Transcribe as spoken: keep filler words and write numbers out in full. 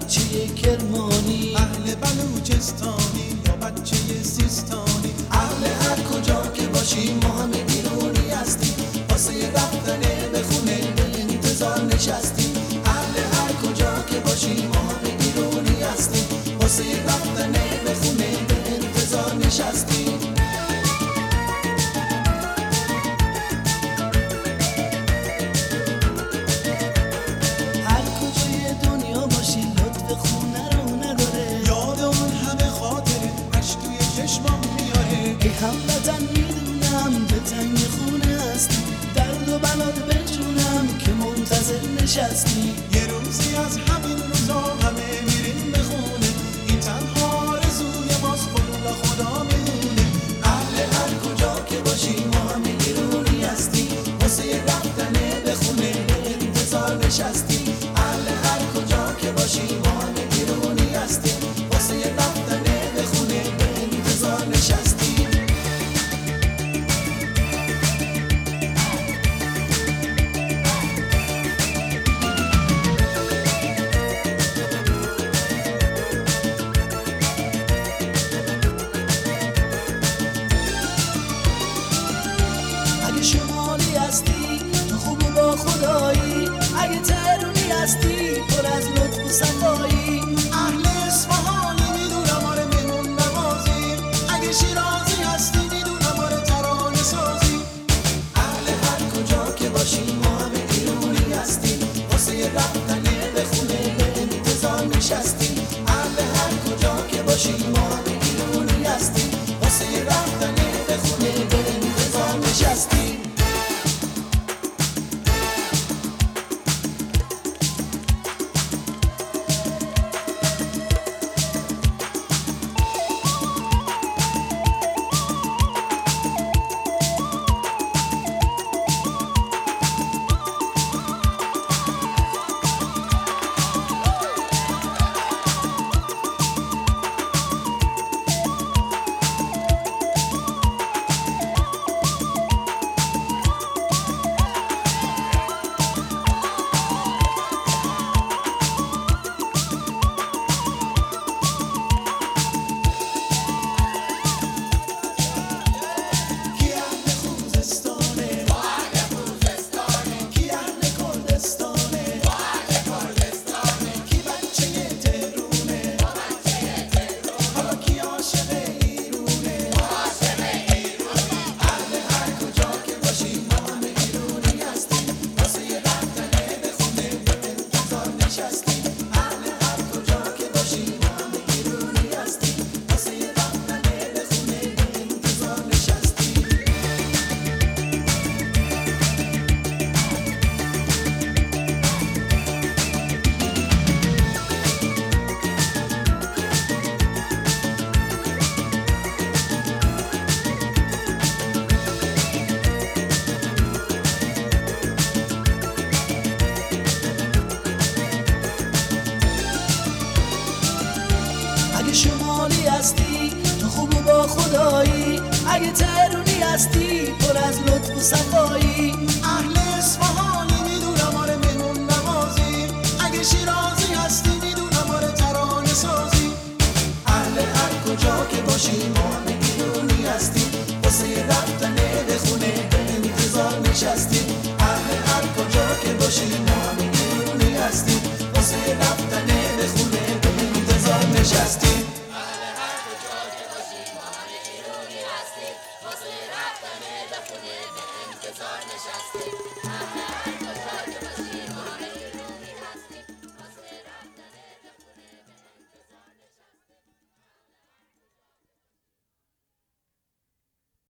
بچه کرمانی، اهل بلوچستانی یا بچه سیستانی، اهل هر کجا که باشی ما همه ایرانی هستیم، واسه رفتن به خونه به انتظار نشستیم. اهل هر کجا که باشی ما همه ایرانی هستیم، واسه رفتن به خونه به انتظار نشستیم. هر کجای دنیا باشی لطف خونه رو نداره، یاد اون همه خاطره اش توی چشمام میاره. ای هموطن میدونم به تنگ خونه هستی، درد و بلات به جونم که منتظر نشستی. یه روزی از همین روزا همه میریم به خونه، این تنها آرزوی ماست والا خدا میدونه. اهل هر کجا که باشی ما همه ایرانی هستی، واسه رفتن به خونه به انتظار نشستی. اهل هر کجا که باشی ما همه ایرانی هستی، واسه رفتن به خونه به انتظار نشستی. اگه شمالی هستی تو خوب و با خدایی، اگه تهرونی هستی پر از لطف و صفایی. اهل اصفهانی میدونم آره مهمون نوازی، اگه شیرازی هستی میدونم آره ترانه سازی. اهل هر کجا که باشی ما همه ایرانی هستی، واسه رفتن به خونه به انتظار نشستی. اهل هر کجا که باشی ما همه ایرانی هستی، واسه رفتن به خونه به انتظار نشستی. کی اهل خوزستانه با اهل خوزستانه، کی اهل کردستانه با اهل کردستانه، کی بچه تهرونه با بچه تهرونه، حالا کی عاشق ایرونه با عاشق ایرونه. اهل هر کجا که باشی ما همه ایرانی هستی، واسه رفتن به خونه به انتظار نشستی. اهل هر کجا که باشی ما همه ایرانی هستی، واسه رفتن به خونه به انتظار نشستی. اگه شمالی هستی تو خوب و با خدایی، اگه تهرونی هستی پر از لطف و صفایی. اهل اصفهانی میدونم آره مهمون نوازی، اگه شیرازی هستی میدونم آره ترانه سازی. اهل هر کجا که باشی ما همه ایرانی هستی، واسه رفتن به خونه به انتظار نشستی. اهل هر کجا که باشی ما همه ایرانی هستی، واسه رفتن به خونه به انتظار نشستی. اهل هر کجا که باشی ما همه ایرانی هستیم، واسه رفتن به خونه به انتظار نشستیم.